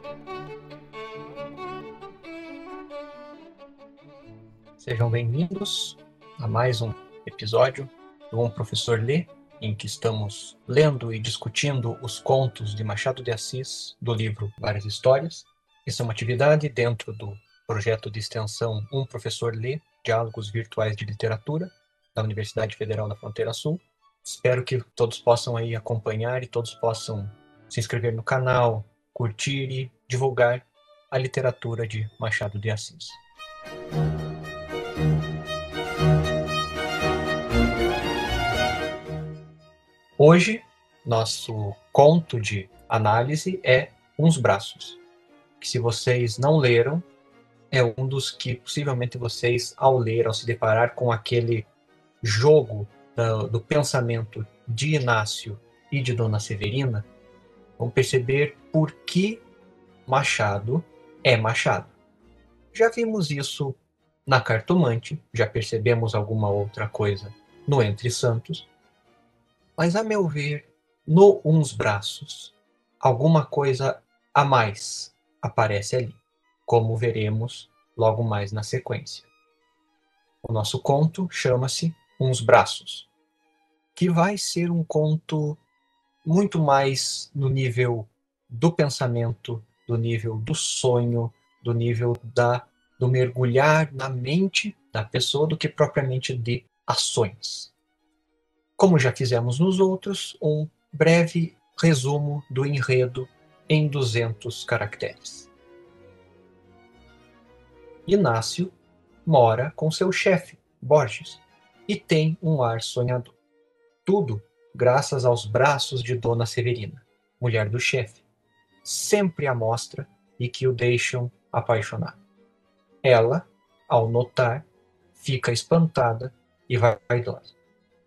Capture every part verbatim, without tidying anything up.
Sejam bem-vindos a mais um episódio do Um Professor Lê, em que estamos lendo e discutindo os contos de Machado de Assis do livro Várias Histórias. Essa é uma atividade dentro do projeto de extensão Um Professor Lê, Diálogos Virtuais de Literatura, da Universidade Federal da Fronteira Sul. Espero que todos possam aí acompanhar e todos possam se inscrever no canal, curtir e divulgar a literatura de Machado de Assis. Hoje, nosso conto de análise é Uns Braços, que se vocês não leram, é um dos que possivelmente vocês, ao ler, ao se deparar com aquele jogo do, do pensamento de Inácio e de Dona Severina, vão perceber por que Machado é Machado. Já vimos isso na Cartomante, já percebemos alguma outra coisa no Entre Santos, mas, a meu ver, no Uns Braços, alguma coisa a mais aparece ali, como veremos logo mais na sequência. O nosso conto chama-se Uns Braços, que vai ser um conto muito mais no nível do pensamento, do nível do sonho, do nível da, do mergulhar na mente da pessoa, do que propriamente de ações. Como já fizemos nos outros, um breve resumo do enredo em duzentos caracteres. Inácio mora com seu chefe, Borges, e tem um ar sonhador. Tudo graças aos braços de Dona Severina, mulher do chefe, sempre à mostra e que o deixam apaixonado. Ela, ao notar, fica espantada e vaidosa.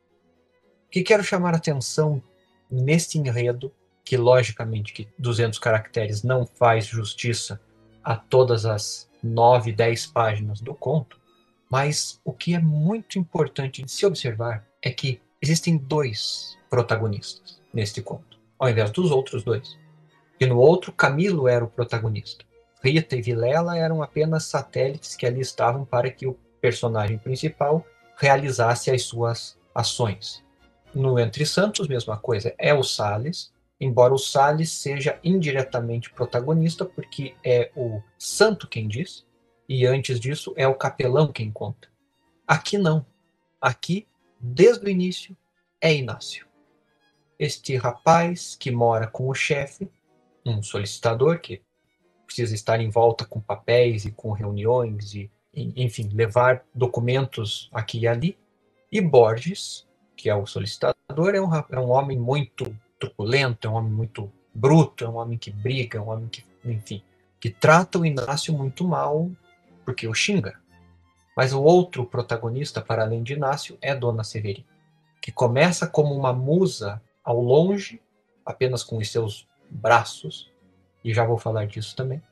O que quero chamar a atenção neste enredo, que logicamente que duzentos caracteres não faz justiça a todas as nove, dez páginas do conto, mas o que é muito importante de se observar é que existem dois protagonistas neste conto, ao invés dos outros dois. E no outro, Camilo era o protagonista. Rita e Vilela eram apenas satélites que ali estavam para que o personagem principal realizasse as suas ações. No Entre Santos, mesma coisa, é o Salles, embora o Salles seja indiretamente protagonista, porque é o santo quem diz, e antes disso é o capelão quem conta. Aqui não. Aqui, desde o início, é Inácio. Este rapaz que mora com o chefe, um solicitador que precisa estar em volta com papéis e com reuniões, e, enfim, levar documentos aqui e ali, e Borges, que é o solicitador, é um, é um homem muito truculento, é um homem muito bruto, é um homem que briga, é um homem que, enfim, que trata o Inácio muito mal porque o xinga. Mas o outro protagonista, para além de Inácio, é Dona Severina, que começa como uma musa ao longe, apenas com os seus braços, e já vou falar disso também,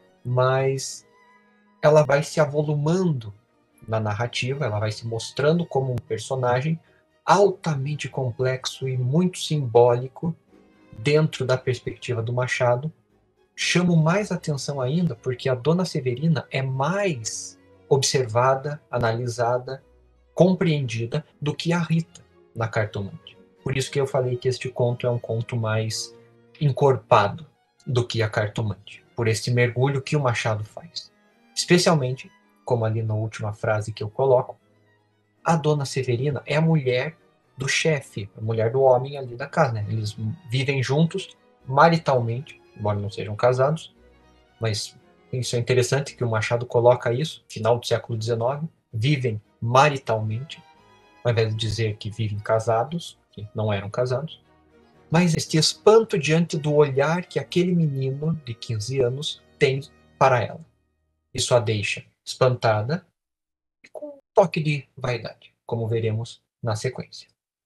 mas ela vai se avolumando na narrativa, ela vai se mostrando como um personagem altamente complexo e muito simbólico dentro da perspectiva do Machado. Chamo mais atenção ainda porque a Dona Severina é mais observada, analisada, compreendida do que a Rita na Cartomante. Por isso que eu falei que este conto é um conto mais encorpado do que a Cartomante, por esse mergulho que o Machado faz. Especialmente, como ali na última frase que eu coloco, a Dona Severina é a mulher do chefe, a mulher do homem ali da casa, né? Eles vivem juntos maritalmente, embora não sejam casados, mas isso é interessante que o Machado coloca isso, final do século dezenove, vivem maritalmente, ao invés de dizer que vivem casados, que não eram casados, mas este espanto diante do olhar que aquele menino de quinze anos tem para ela. Isso a deixa espantada e com um toque de vaidade, como veremos na sequência.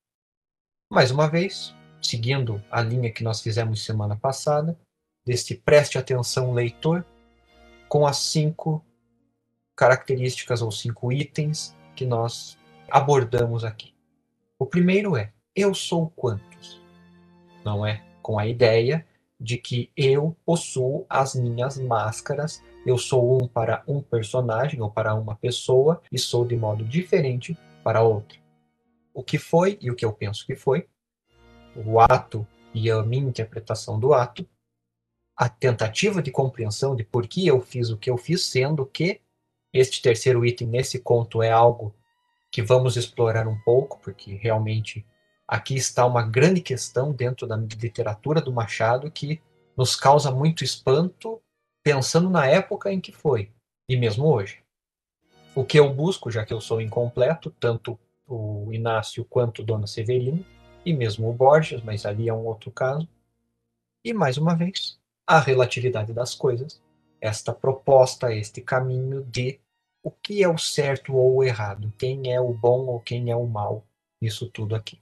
Mais uma vez, seguindo a linha que nós fizemos semana passada, deste preste atenção leitor, com as cinco características ou cinco itens que nós abordamos aqui. O primeiro é, eu sou quantos? Não é com a ideia de que eu possuo as minhas máscaras, eu sou um para um personagem ou para uma pessoa e sou de modo diferente para outra. O que foi e o que eu penso que foi, o ato e a minha interpretação do ato, a tentativa de compreensão de por que eu fiz o que eu fiz, sendo que este terceiro item nesse conto é algo que vamos explorar um pouco, porque realmente aqui está uma grande questão dentro da literatura do Machado que nos causa muito espanto, pensando na época em que foi, e mesmo hoje. O que eu busco, já que eu sou incompleto, tanto o Inácio quanto Dona Severina, e mesmo o Borges, mas ali é um outro caso, e mais uma vez, a relatividade das coisas, esta proposta, este caminho de o que é o certo ou o errado, quem é o bom ou quem é o mal, isso tudo aqui.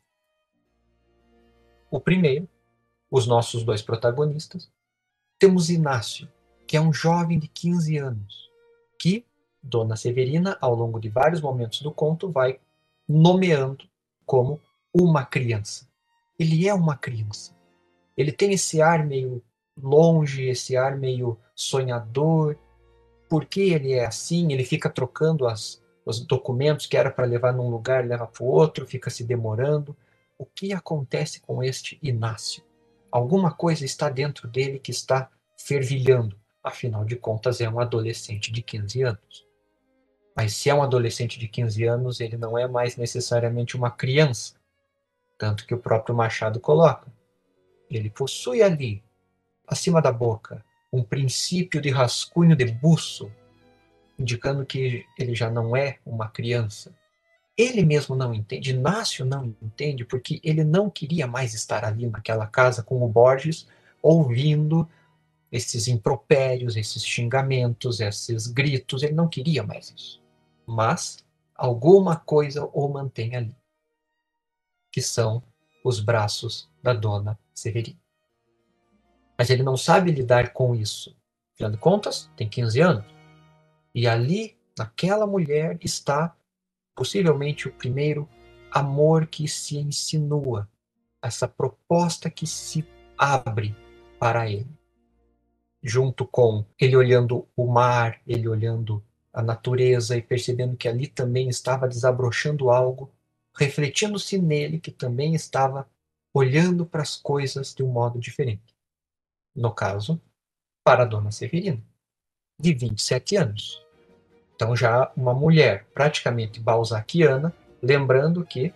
O primeiro, os nossos dois protagonistas, temos Inácio, que é um jovem de quinze anos, que Dona Severina, ao longo de vários momentos do conto, vai nomeando como uma criança. Ele é uma criança. Ele tem esse ar meio longe, esse ar meio sonhador. Por que ele é assim? Ele fica trocando as, os documentos que era para levar num lugar, leva para o outro, fica se demorando. O que acontece com este Inácio? Alguma coisa está dentro dele que está fervilhando. Afinal de contas, é um adolescente de quinze anos. Mas se é um adolescente de quinze anos, ele não é mais necessariamente uma criança. Tanto que o próprio Machado coloca. Ele possui ali, acima da boca, um princípio de rascunho de buço, indicando que ele já não é uma criança. Ele mesmo não entende, Inácio não entende, porque ele não queria mais estar ali naquela casa com o Borges, ouvindo esses impropérios, esses xingamentos, esses gritos, ele não queria mais isso. Mas alguma coisa o mantém ali, que são os braços da Dona Severina. Mas ele não sabe lidar com isso. Afinal de contas, tem quinze anos. E ali, naquela mulher, está possivelmente o primeiro amor que se insinua, essa proposta que se abre para ele. Junto com ele olhando o mar, ele olhando a natureza e percebendo que ali também estava desabrochando algo, refletindo-se nele que também estava olhando para as coisas de um modo diferente. No caso, para a Dona Severina, de vinte e sete anos. Então já uma mulher praticamente balzaquiana, lembrando que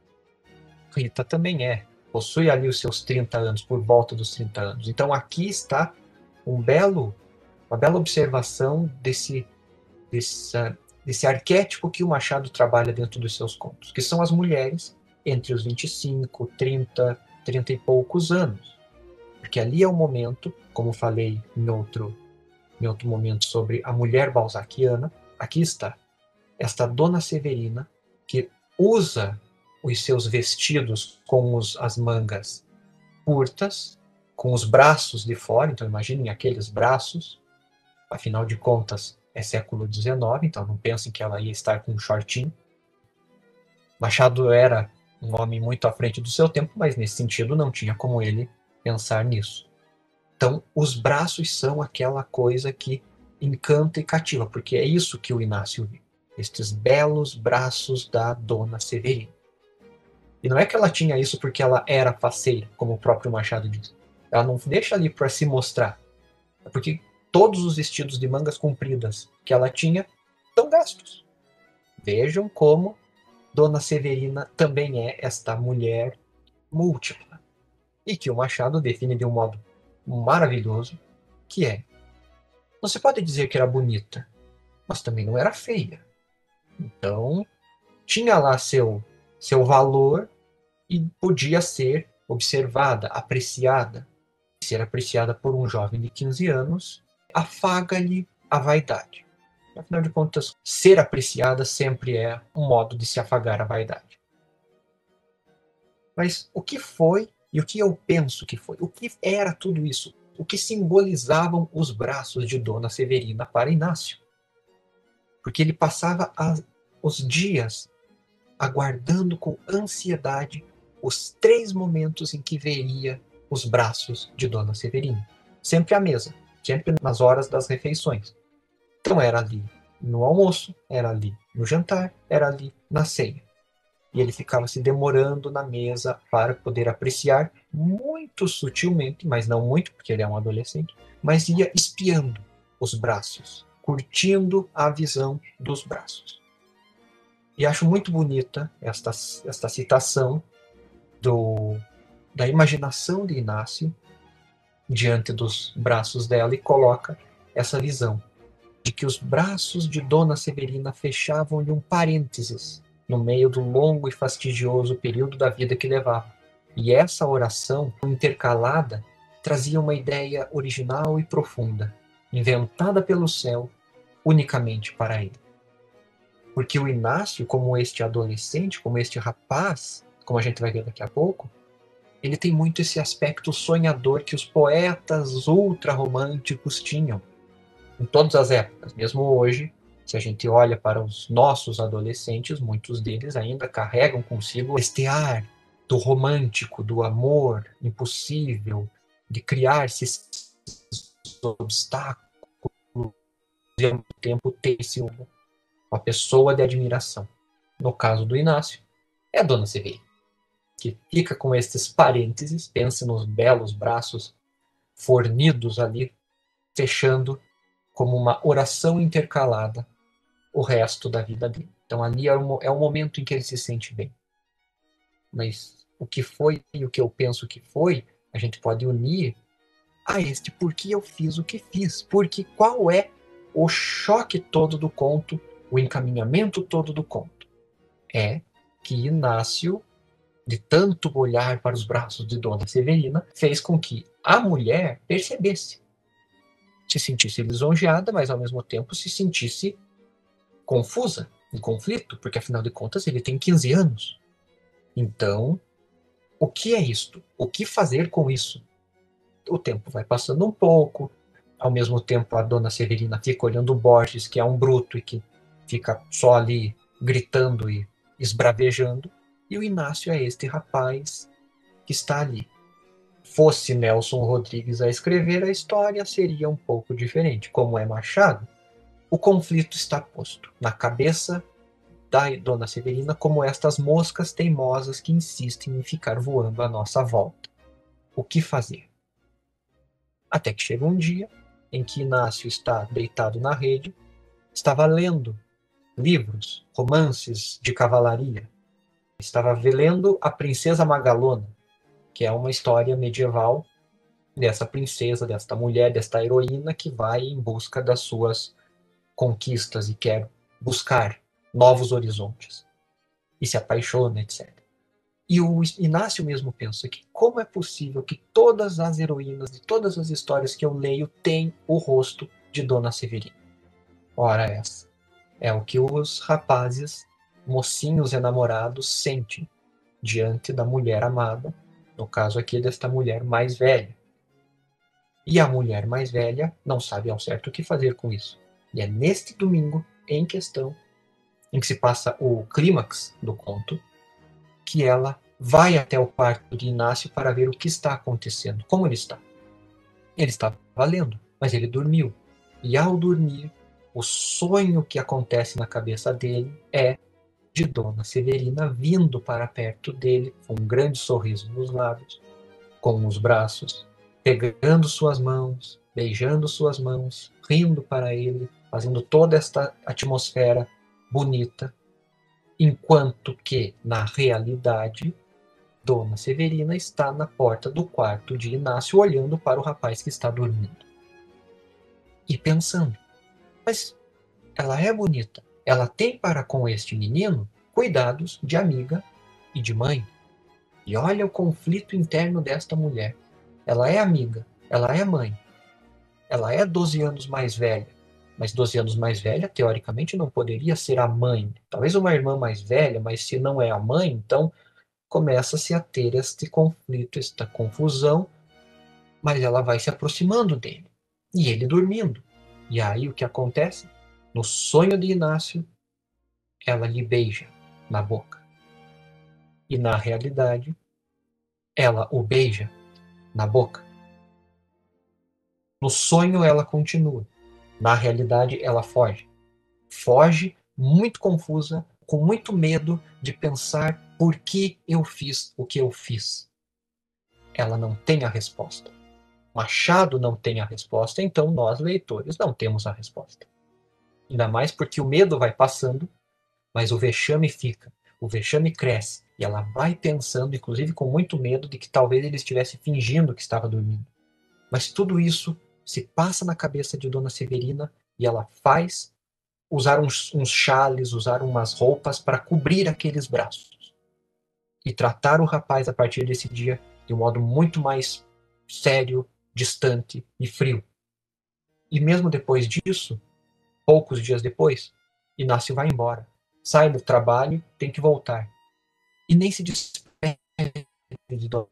Rita também é, possui ali os seus trinta anos, por volta dos trinta anos. Então aqui está um belo, uma bela observação desse, desse, desse arquétipo que o Machado trabalha dentro dos seus contos, que são as mulheres entre os vinte e cinco, trinta, trinta e poucos anos. Porque ali é o momento, como falei em outro, em outro momento sobre a mulher balzaquiana, aqui está, esta Dona Severina, que usa os seus vestidos com os, as mangas curtas, com os braços de fora, então imaginem aqueles braços, afinal de contas é século dezenove, então não pensem que ela ia estar com um shortinho. Machado era um homem muito à frente do seu tempo, mas nesse sentido não tinha como ele pensar nisso. Então, os braços são aquela coisa que encanta e cativa, porque é isso que o Inácio viu. Estes belos braços da Dona Severina. E não é que ela tinha isso porque ela era faceira, como o próprio Machado diz. Ela não deixa ali para se mostrar. É porque todos os vestidos de mangas compridas que ela tinha estão gastos. Vejam como Dona Severina também é esta mulher múltipla. E que o Machado define de um modo maravilhoso, que é, não se pode dizer que era bonita, mas também não era feia. Então, tinha lá seu, seu valor e podia ser observada, apreciada. E ser apreciada por um jovem de quinze anos afaga-lhe a vaidade. Afinal de contas, ser apreciada sempre é um modo de se afagar a vaidade. Mas o que foi e o que eu penso que foi? O que era tudo isso? O que simbolizavam os braços de Dona Severina para Inácio? Porque ele passava as, os dias aguardando com ansiedade os três momentos em que veria os braços de Dona Severina. Sempre à mesa, sempre nas horas das refeições. Então era ali no almoço, era ali no jantar, era ali na ceia. E ele ficava se demorando na mesa para poder apreciar muito sutilmente, mas não muito, porque ele é um adolescente, mas ia espiando os braços, curtindo a visão dos braços. E acho muito bonita esta, esta citação do, da imaginação de Inácio diante dos braços dela e coloca essa visão de que os braços de Dona Severina fechavam-lhe um parênteses no meio do longo e fastidioso período da vida que levava. E essa oração intercalada trazia uma ideia original e profunda, inventada pelo céu unicamente para ele. Porque o Inácio, como este adolescente, como este rapaz, como a gente vai ver daqui a pouco, ele tem muito esse aspecto sonhador que os poetas ultra-românticos tinham em todas as épocas. Mesmo hoje, se a gente olha para os nossos adolescentes, muitos deles ainda carregam consigo este ar do romântico, do amor impossível, de criar-se obstáculos e ao mesmo tempo ter esse uma pessoa de admiração. No caso do Inácio, é a Dona Severina, que fica com estes parênteses, pensa nos belos braços fornidos ali, fechando como uma oração intercalada o resto da vida dele. Então ali é o, é o momento em que ele se sente bem. Mas o que foi e o que eu penso que foi, a gente pode unir a este porque eu fiz o que fiz. Porque qual é o choque todo do conto, o encaminhamento todo do conto? É que Inácio, de tanto olhar para os braços de Dona Severina, fez com que a mulher percebesse, se sentisse lisonjeada, mas ao mesmo tempo se sentisse confusa, em conflito, porque afinal de contas ele tem quinze anos. Então, o que é isto? O que fazer com isso? O tempo vai passando um pouco, ao mesmo tempo a Dona Severina fica olhando o Borges, que é um bruto e que fica só ali gritando e esbravejando, e o Inácio é este rapaz que está ali. Fosse Nelson Rodrigues a escrever, a história seria um pouco diferente. Como é Machado, o conflito está posto na cabeça da Dona Severina como estas moscas teimosas que insistem em ficar voando à nossa volta. O que fazer? Até que chega um dia em que Inácio está deitado na rede, estava lendo livros, romances de cavalaria. Estava lendo A Princesa Magalona, que é uma história medieval dessa princesa, desta mulher, desta heroína que vai em busca das suas conquistas e quer buscar novos horizontes. E se apaixona, etcétera. E o Inácio mesmo pensa que como é possível que todas as heroínas de todas as histórias que eu leio têm o rosto de Dona Severina? Ora essa. É o que os rapazes, mocinhos enamorados, sentem diante da mulher amada, no caso aqui desta mulher mais velha. E a mulher mais velha não sabe ao certo o que fazer com isso. E é neste domingo em questão, em que se passa o clímax do conto, que ela vai até o quarto de Inácio para ver o que está acontecendo, como ele está. Ele estava lendo, mas ele dormiu. E ao dormir, o sonho que acontece na cabeça dele é de Dona Severina vindo para perto dele, com um grande sorriso nos lábios, com os braços, pegando suas mãos, beijando suas mãos, rindo para ele, fazendo toda esta atmosfera bonita, enquanto que, na realidade, Dona Severina está na porta do quarto de Inácio, olhando para o rapaz que está dormindo. E pensando, mas ela é bonita, ela tem para com este menino cuidados de amiga e de mãe. E olha o conflito interno desta mulher. Ela é amiga, ela é mãe, ela é doze anos mais velha, mas doze anos mais velha, teoricamente, não poderia ser a mãe. Talvez uma irmã mais velha, mas se não é a mãe, então começa-se a ter este conflito, esta confusão, mas ela vai se aproximando dele. E ele dormindo. E aí o que acontece? No sonho de Inácio, ela lhe beija na boca. E na realidade, ela o beija na boca. No sonho ela continua, na realidade ela foge. Foge muito confusa, com muito medo de pensar por que eu fiz o que eu fiz. Ela não tem a resposta. Machado não tem a resposta, então nós, leitores, não temos a resposta. Ainda mais porque o medo vai passando, mas o vexame fica. O vexame cresce. E ela vai pensando, inclusive com muito medo, de que talvez ele estivesse fingindo que estava dormindo. Mas tudo isso se passa na cabeça de Dona Severina e ela faz usar uns, uns chales, usar umas roupas para cobrir aqueles braços. E tratar o rapaz a partir desse dia de um modo muito mais sério, distante e frio. E mesmo depois disso, poucos dias depois, Inácio vai embora. Sai do trabalho, tem que voltar. E nem se despede de Dona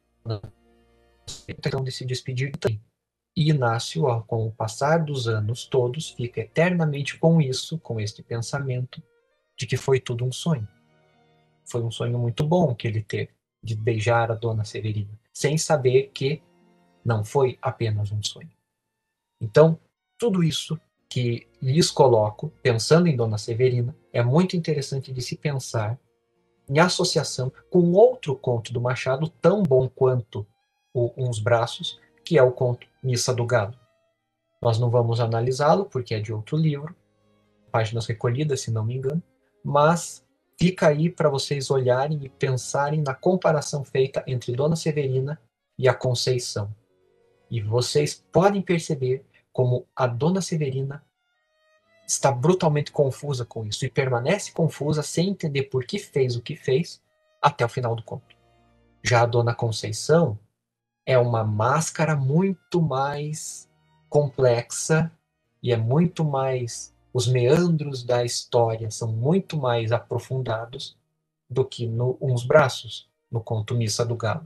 Severina, de se despedir também. E Inácio, ó, com o passar dos anos todos, fica eternamente com isso, com este pensamento de que foi tudo um sonho. Foi um sonho muito bom que ele teve, de beijar a Dona Severina, sem saber que não foi apenas um sonho. Então, tudo isso que lhes coloco, pensando em Dona Severina, é muito interessante de se pensar em associação com outro conto do Machado, tão bom quanto o Uns Braços, que é o conto Missa do Galo. Nós não vamos analisá-lo, porque é de outro livro, páginas recolhidas, se não me engano, mas fica aí para vocês olharem e pensarem na comparação feita entre Dona Severina e a Conceição. E vocês podem perceber como a Dona Severina está brutalmente confusa com isso e permanece confusa sem entender por que fez o que fez até o final do conto. Já a Dona Conceição é uma máscara muito mais complexa e é muito mais... Os meandros da história são muito mais aprofundados do que no Uns Braços, no conto Missa do Galo.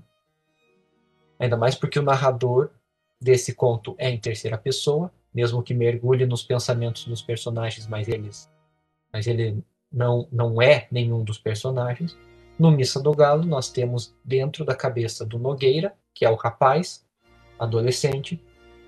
Ainda mais porque o narrador desse conto é em terceira pessoa, mesmo que mergulhe nos pensamentos dos personagens, mas, eles, mas ele não, não é nenhum dos personagens. No Missa do Galo, nós temos dentro da cabeça do Nogueira, que é o rapaz, adolescente,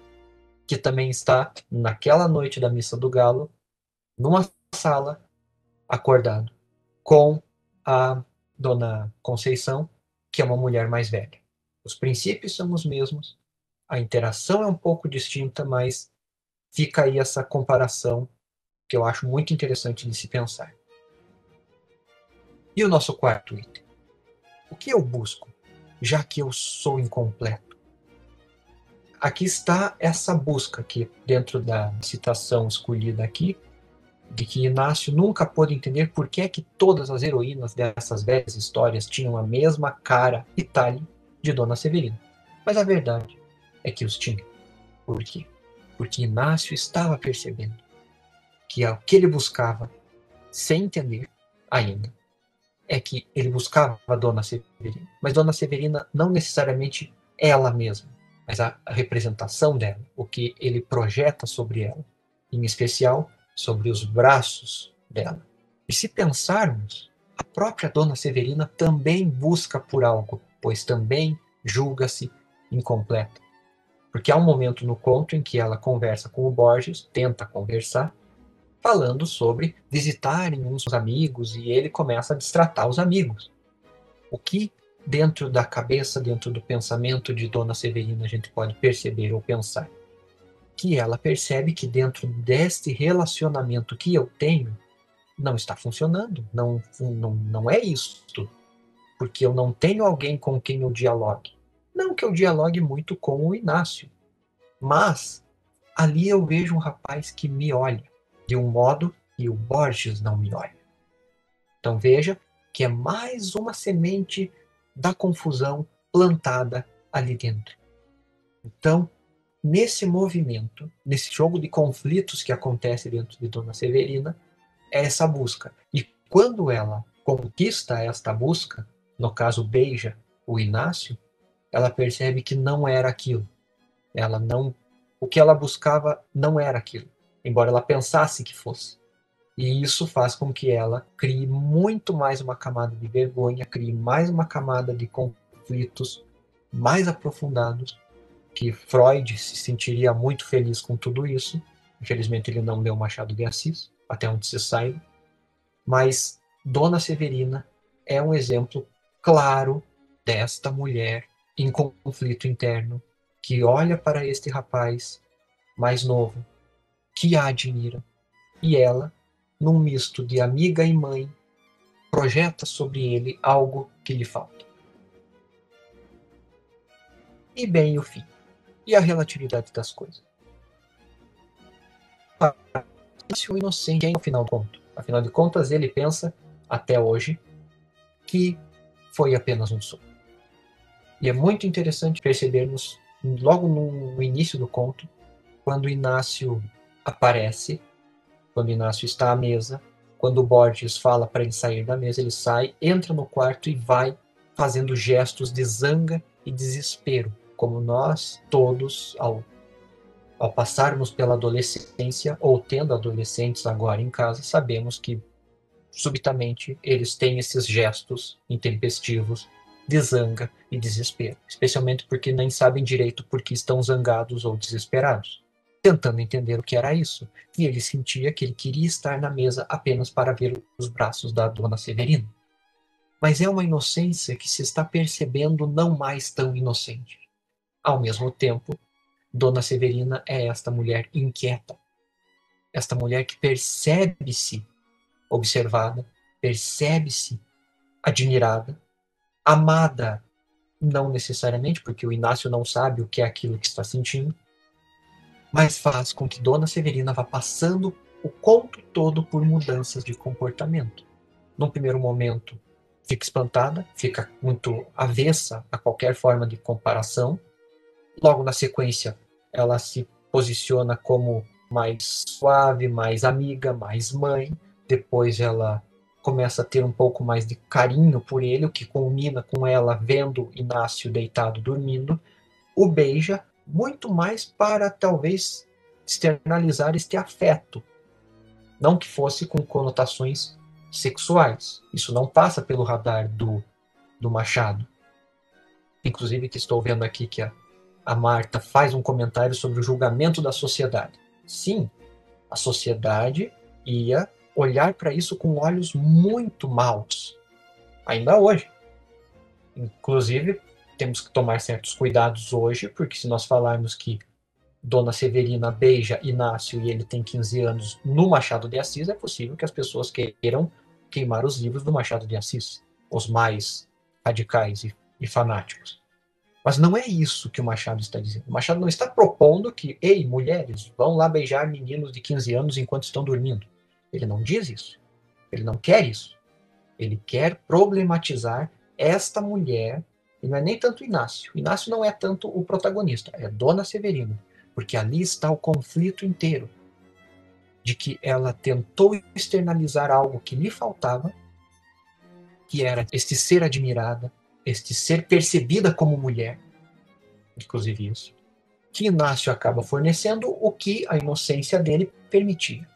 que também está naquela noite da Missa do Galo, numa sala, acordado, com a Dona Conceição, que é uma mulher mais velha. Os princípios são os mesmos, a interação é um pouco distinta, mas fica aí essa comparação que eu acho muito interessante de se pensar. E o nosso quarto item? O que eu busco, já que eu sou incompleto? Aqui está essa busca aqui, dentro da citação escolhida aqui, de que Inácio nunca pôde entender por que é que todas as heroínas dessas velhas histórias tinham a mesma cara e talhe de Dona Severina. Mas a verdade é que os tinha. Por quê? Porque Inácio estava percebendo que o que ele buscava, sem entender ainda, é que ele buscava a Dona Severina. Mas Dona Severina não necessariamente ela mesma, mas a representação dela, o que ele projeta sobre ela, em especial sobre os braços dela. E se pensarmos, a própria Dona Severina também busca por algo, pois também julga-se incompleta. Porque há um momento no conto em que ela conversa com o Borges, tenta conversar, falando sobre visitarem uns amigos, e ele começa a destratar os amigos. O que dentro da cabeça, dentro do pensamento de Dona Severina a gente pode perceber ou pensar? Que ela percebe que dentro deste relacionamento que eu tenho, não está funcionando, não, não, não é isto, porque eu não tenho alguém com quem eu dialogue. Não que eu dialogue muito com o Inácio, mas ali eu vejo um rapaz que me olha de um modo que o Borges não me olha. Então veja que é mais uma semente da confusão plantada ali dentro. Então, nesse movimento, nesse jogo de conflitos que acontece dentro de Dona Severina, é essa busca. E quando ela conquista esta busca, no caso beija o Inácio, ela percebe que não era aquilo. Ela não, o que ela buscava não era aquilo, embora ela pensasse que fosse. E isso faz com que ela crie muito mais uma camada de vergonha, crie mais uma camada de conflitos mais aprofundados, que Freud se sentiria muito feliz com tudo isso. Infelizmente ele não leu Machado de Assis, até onde se saiba. Mas Dona Severina é um exemplo claro desta mulher em conflito interno, que olha para este rapaz mais novo, que a admira, e ela, num misto de amiga e mãe, projeta sobre ele algo que lhe falta. E bem o fim. E a relatividade das coisas. O inocente é, no final do conto. Afinal de contas, ele pensa, até hoje, que foi apenas um sonho. E é muito interessante percebermos, logo no início do conto, quando Inácio aparece, quando Inácio está à mesa, quando o Borges fala para ele sair da mesa, ele sai, entra no quarto e vai fazendo gestos de zanga e desespero, como nós todos, ao, ao passarmos pela adolescência, ou tendo adolescentes agora em casa, sabemos que subitamente eles têm esses gestos intempestivos de zanga e desespero, especialmente porque nem sabem direito por que estão zangados ou desesperados, tentando entender o que era isso. E ele sentia que ele queria estar na mesa apenas para ver os braços da Dona Severina. Mas é uma inocência que se está percebendo não mais tão inocente. Ao mesmo tempo, Dona Severina é esta mulher inquieta, esta mulher que percebe-se observada, percebe-se admirada, amada, não necessariamente, porque o Inácio não sabe o que é aquilo que está sentindo, mas faz com que Dona Severina vá passando o conto todo por mudanças de comportamento. Num primeiro momento, fica espantada, fica muito avessa a qualquer forma de comparação. Logo na sequência, ela se posiciona como mais suave, mais amiga, mais mãe. Depois ela começa a ter um pouco mais de carinho por ele, o que culmina com ela vendo Inácio deitado dormindo. O beija muito mais para talvez externalizar este afeto, não que fosse com conotações sexuais. Isso não passa pelo radar do, do Machado. Inclusive que estou vendo aqui que a, a Marta faz um comentário sobre o julgamento da sociedade. Sim, a sociedade ia olhar para isso com olhos muito maus, ainda hoje. Inclusive, temos que tomar certos cuidados hoje, porque se nós falarmos que Dona Severina beija Inácio e ele tem quinze anos no Machado de Assis, é possível que as pessoas queiram queimar os livros do Machado de Assis, os mais radicais e, e fanáticos. Mas não é isso que o Machado está dizendo. O Machado não está propondo que, ei, mulheres, vão lá beijar meninos de quinze anos enquanto estão dormindo. Ele não diz isso. Ele não quer isso. Ele quer problematizar esta mulher, e não é nem tanto Inácio. Inácio não é tanto o protagonista, é Dona Severina, porque ali está o conflito inteiro, de que ela tentou externalizar algo que lhe faltava, que era este ser admirada, este ser percebida como mulher, inclusive isso, que Inácio acaba fornecendo o que a inocência dele permitia.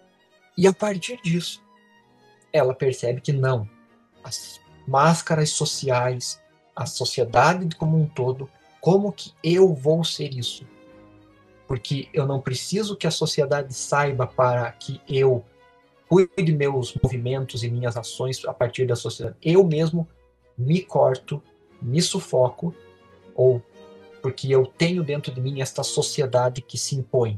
E a partir disso, ela percebe que não, as máscaras sociais, a sociedade como um todo, como que eu vou ser isso? Porque eu não preciso que a sociedade saiba para que eu cuide meus movimentos e minhas ações a partir da sociedade. Eu mesmo me corto, me sufoco, ou porque eu tenho dentro de mim esta sociedade que se impõe.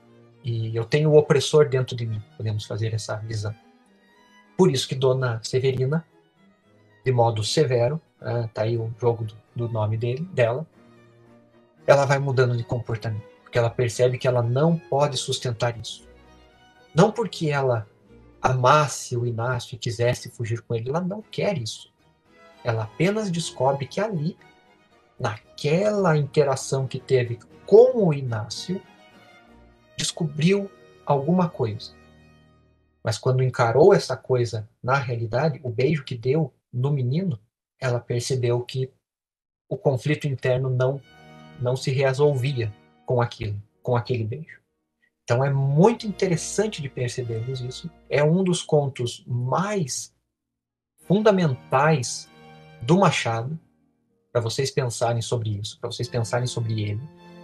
E eu tenho o opressor dentro de mim, podemos fazer essa visão. Por isso que Dona Severina, de modo severo, está aí o jogo do, do nome dele, dela, ela vai mudando de comportamento, porque ela percebe que ela não pode sustentar isso. Não porque ela amasse o Inácio e quisesse fugir com ele, ela não quer isso. Ela apenas descobre que ali, naquela interação que teve com o Inácio, descobriu alguma coisa. Mas quando encarou essa coisa na realidade, o beijo que deu no menino, ela percebeu que o conflito interno não, não se resolvia com aquilo, com aquele beijo. Então é muito interessante de percebermos isso. É um dos contos mais fundamentais do Machado, para vocês pensarem sobre isso, para vocês pensarem sobre ele.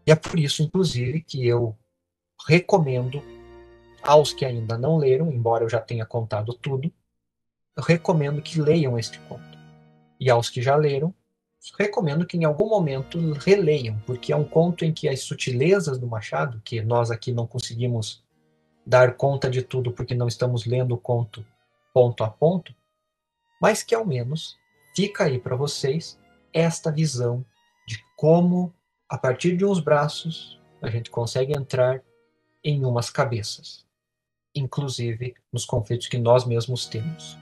E é por isso, inclusive, que eu recomendo aos que ainda não leram, embora eu já tenha contado tudo, eu recomendo que leiam este conto. E aos que já leram, recomendo que em algum momento releiam, porque é um conto em que as sutilezas do Machado, que nós aqui não conseguimos dar conta de tudo porque não estamos lendo o conto ponto a ponto, mas que ao menos fica aí para vocês esta visão de como, a partir de uns braços, a gente consegue entrar em umas cabeças, inclusive nos conflitos que nós mesmos temos.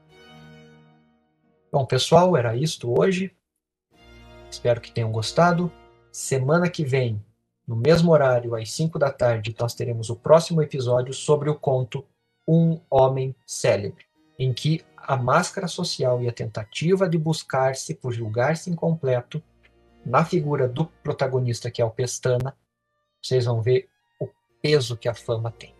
Bom, pessoal, era isto hoje. Espero que tenham gostado. Semana que vem, no mesmo horário, às cinco da tarde, nós teremos o próximo episódio sobre o conto Um Homem Célebre, em que a máscara social e a tentativa de buscar-se por julgar-se incompleto na figura do protagonista, que é o Pestana, vocês vão ver o peso que a fama tem.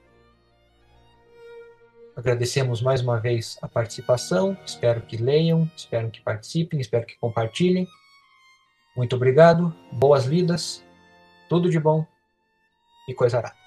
Agradecemos mais uma vez a participação, espero que leiam, espero que participem, espero que compartilhem. Muito obrigado, boas lidas, tudo de bom e coisa arada.